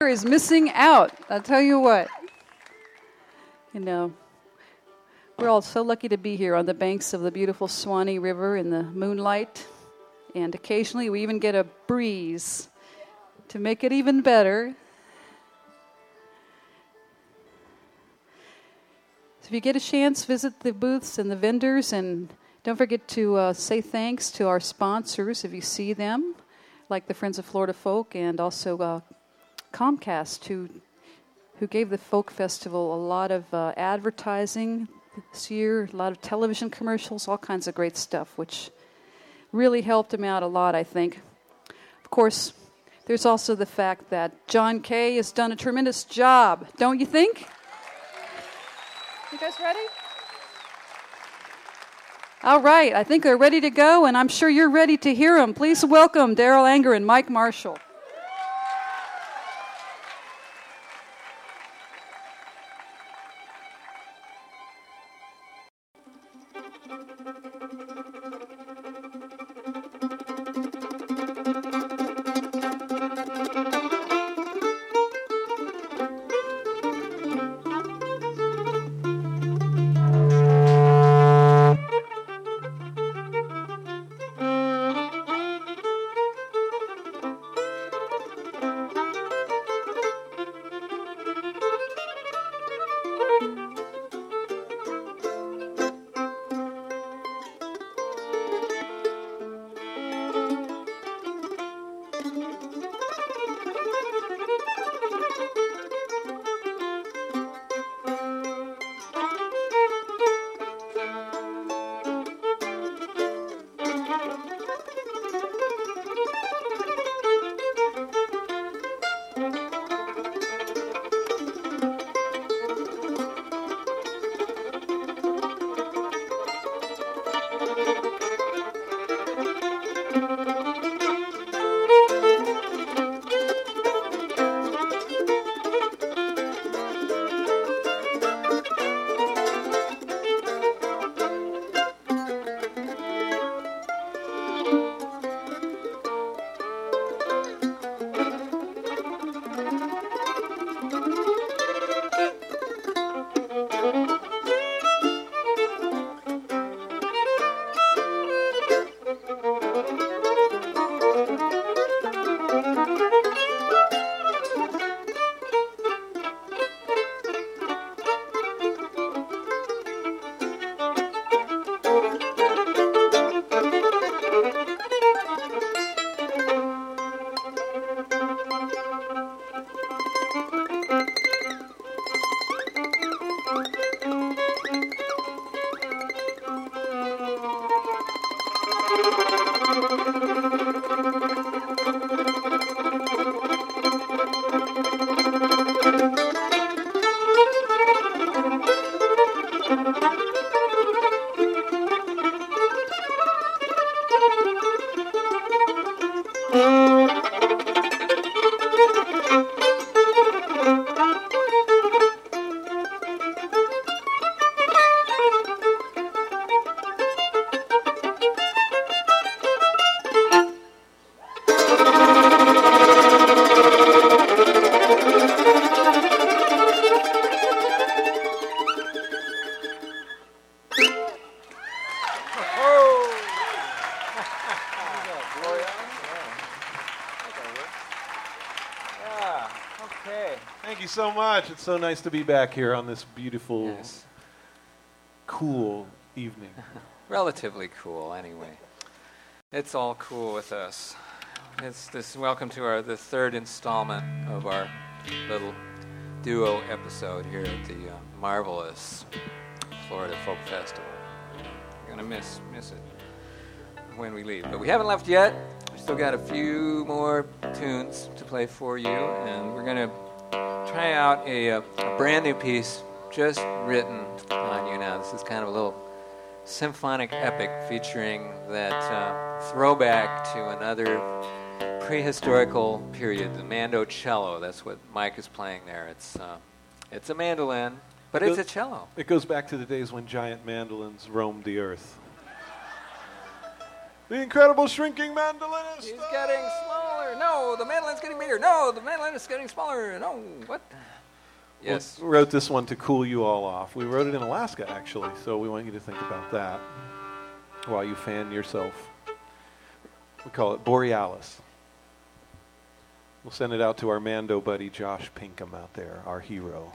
is missing out. I'll tell you what. You know, we're all so lucky to be here on the banks of the beautiful Swanee River in the moonlight. And occasionally we even get a breeze to make it even better. So if you get a chance, visit the booths and the vendors, and don't forget to say thanks to our sponsors if you see them, like the Friends of Florida Folk, and also Comcast, who gave the Folk Festival a lot of advertising this year, a lot of television commercials, all kinds of great stuff, which really helped them out a lot, I think. Of course, there's also the fact that John Kay has done a tremendous job, don't you think? You guys ready? All right, I think they're ready to go, and I'm sure you're ready to hear them. Please welcome Daryl Anger and Mike Marshall. So much. It's so nice to be back here on this beautiful, cool evening. Relatively cool, anyway. It's all cool with us. It's this. Welcome to the third installment of our little duo episode here at the marvelous Florida Folk Festival. You're gonna miss it when we leave, but we haven't left yet. We still got a few more tunes to play for you, and we're gonna try out a brand new piece just written on you now. This is kind of a little symphonic epic featuring that throwback to another prehistorical period, the mandocello. That's what Mike is playing there. It's a mandolin, but it's a cello. It goes back to the days when giant mandolins roamed the earth. The incredible shrinking mandolinist. He's getting smaller No, the mandoline's getting bigger. No, the mandolin is getting smaller. No, what? Yes. We wrote this one to cool you all off. We wrote it in Alaska, actually, so we want you to think about that while you fan yourself. We call it Borealis. We'll send it out to our Mando buddy Josh Pinkham out there, our hero.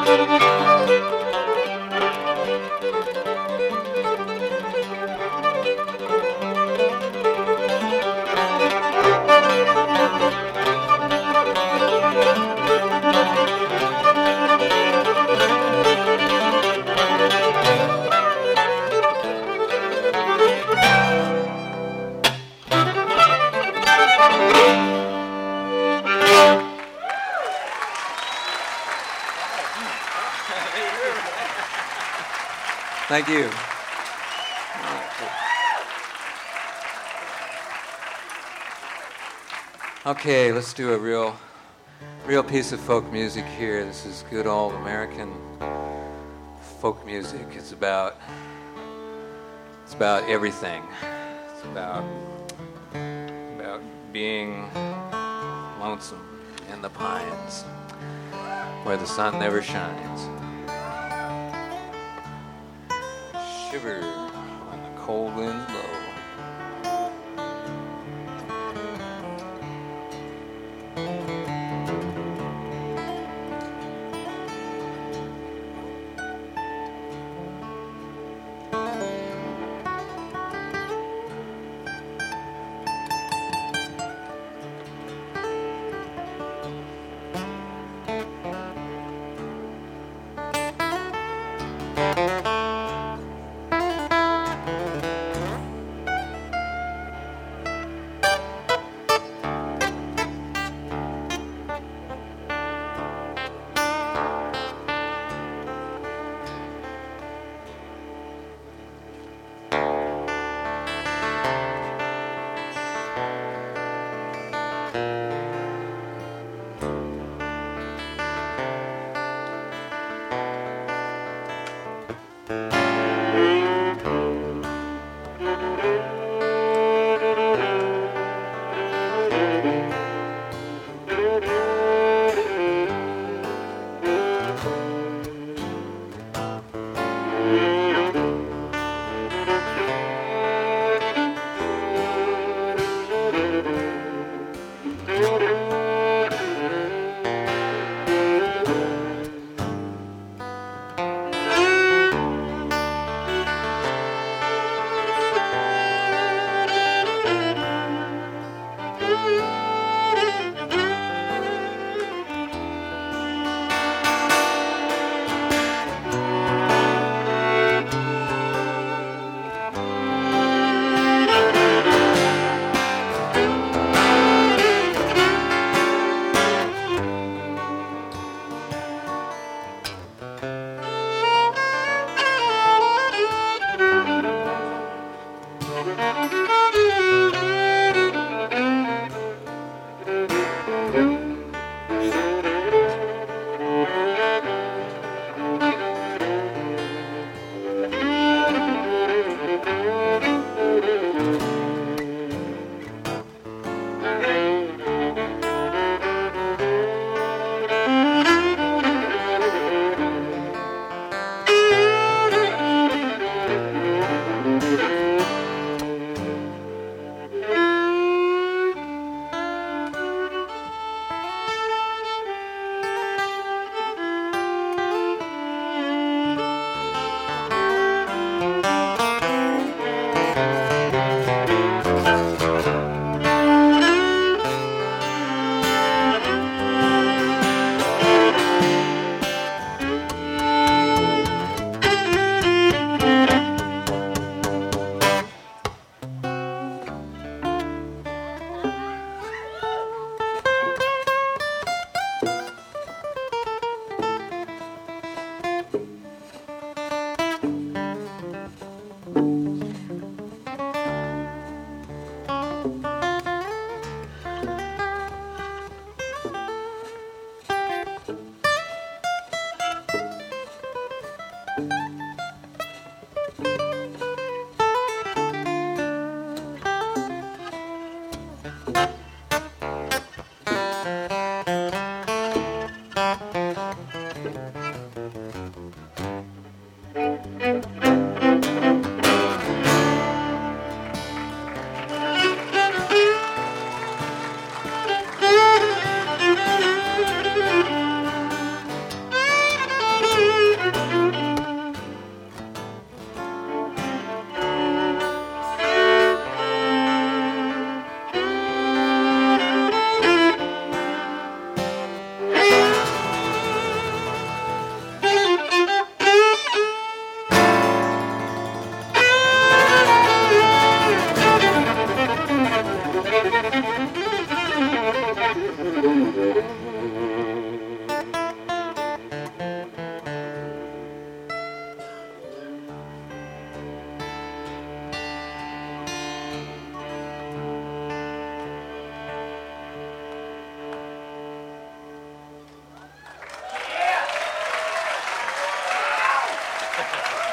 Thank you. Okay, let's do a real piece of folk music here. This is good old American folk music. It's about everything. It's about being lonesome in the pines where the sun never shines. Shiver when the cold winds blow.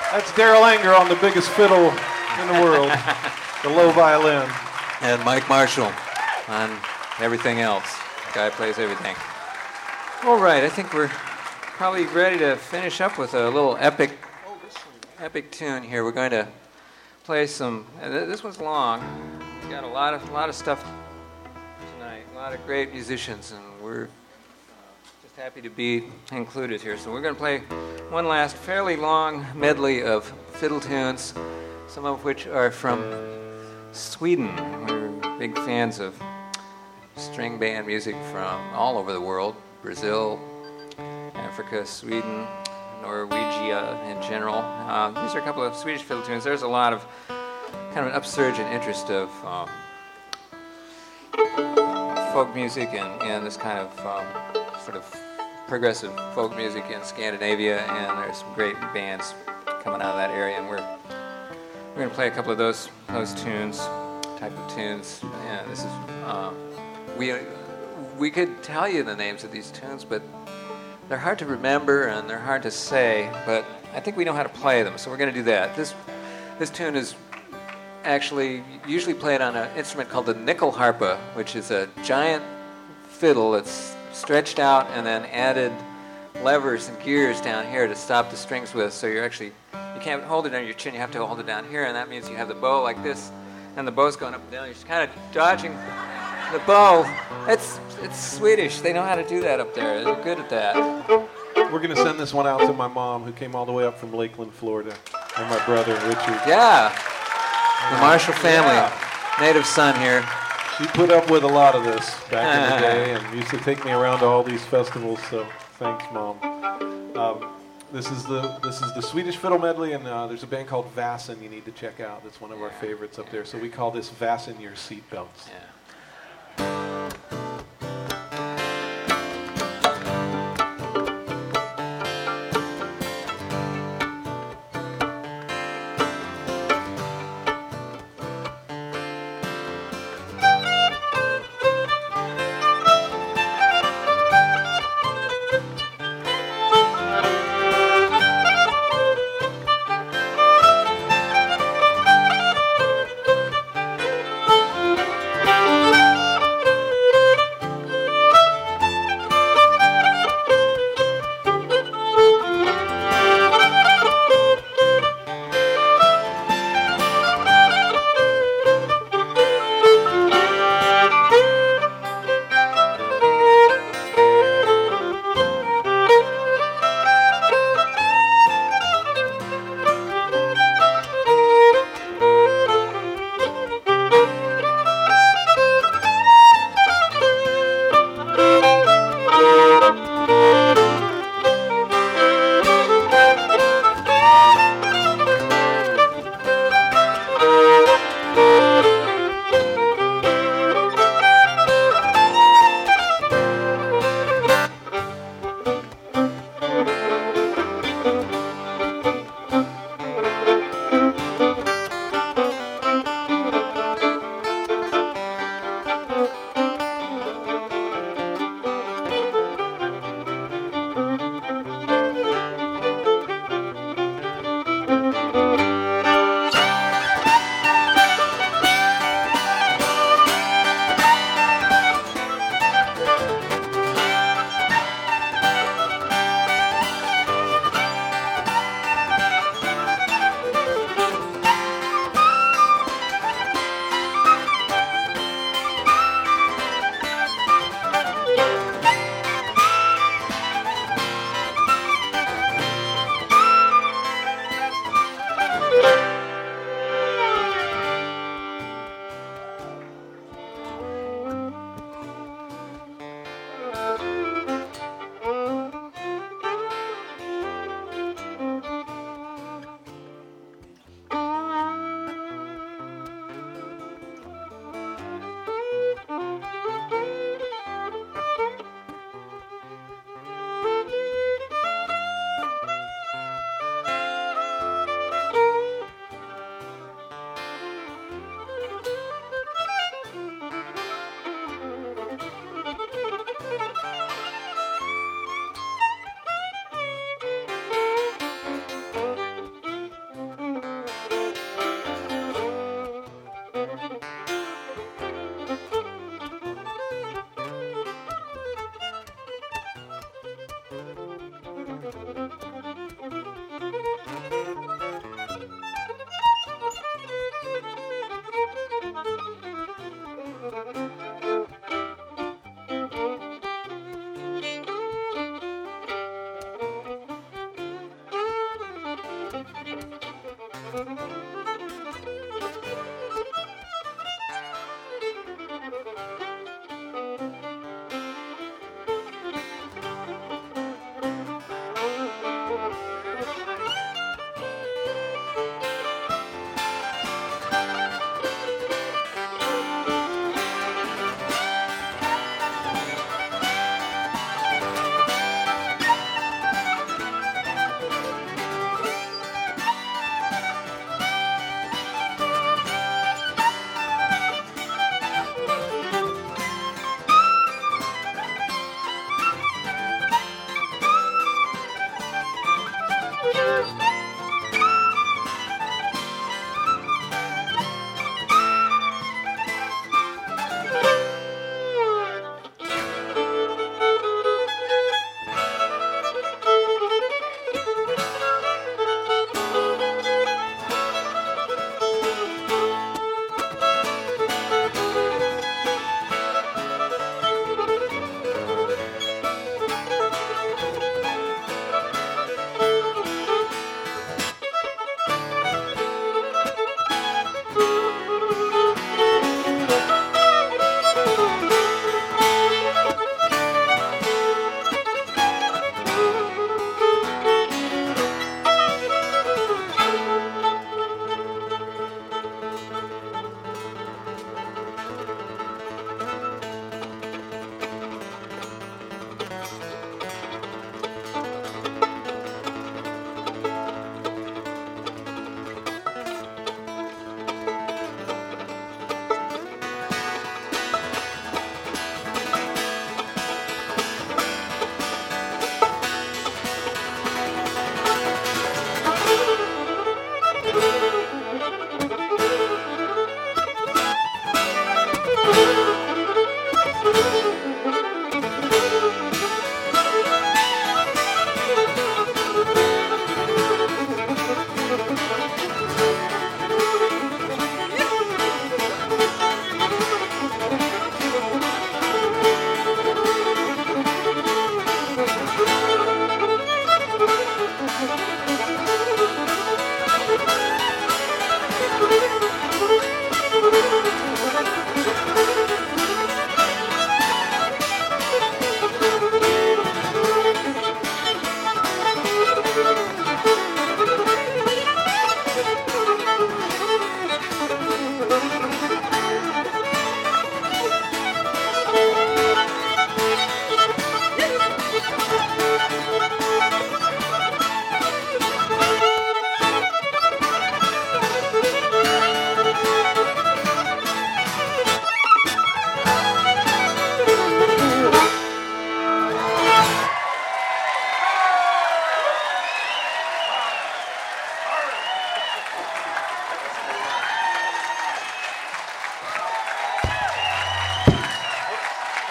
That's Daryl Anger on the biggest fiddle in the world, the low violin. And Mike Marshall on everything else. The guy plays everything. All right, I think we're probably ready to finish up with a little epic tune here. We're going to play some. This one's long. We've got a lot of stuff tonight. A lot of great musicians, and we're just happy to be included here. So we're going to play one last fairly long medley of fiddle tunes, some of which are from Sweden. We're big fans of string band music from all over the world: Brazil, Africa, Sweden, Norwegia in general. These are a couple of Swedish fiddle tunes. There's a lot of kind of an upsurge in interest of folk music and this kind of sort of progressive folk music in Scandinavia, and there's some great bands coming out of that area, and we're going to play a couple of those tunes, type of tunes. And this is we could tell you the names of these tunes, but they're hard to remember and they're hard to say, but I think we know how to play them, so we're going to do that. This tune is actually usually played on an instrument called the nyckelharpa, which is a giant fiddle that's stretched out and then added levers and gears down here to stop the strings with, so you can't hold it on your chin, you have to hold it down here, and that means you have the bow like this, and the bow's going up and down. You're just kind of dodging the bow. It's Swedish. They know how to do that up there. They're good at that. We're going to send this one out to my mom, who came all the way up from Lakeland, Florida, and my brother, Richard. Yeah. The Marshall family. Yeah. Native son here. She put up with a lot of this back in the day and used to take me around to all these festivals, so thanks, Mom. This is the Swedish fiddle medley, and there's a band called Vasen you need to check out. That's one of our favorites up there. So we call this Vasen Your Seatbelts. Yeah.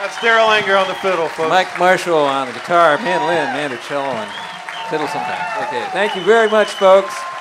That's Daryl Anger on the fiddle, folks. Mike Marshall on the guitar, mandolin, cello, and fiddle sometimes. Okay, thank you very much, folks.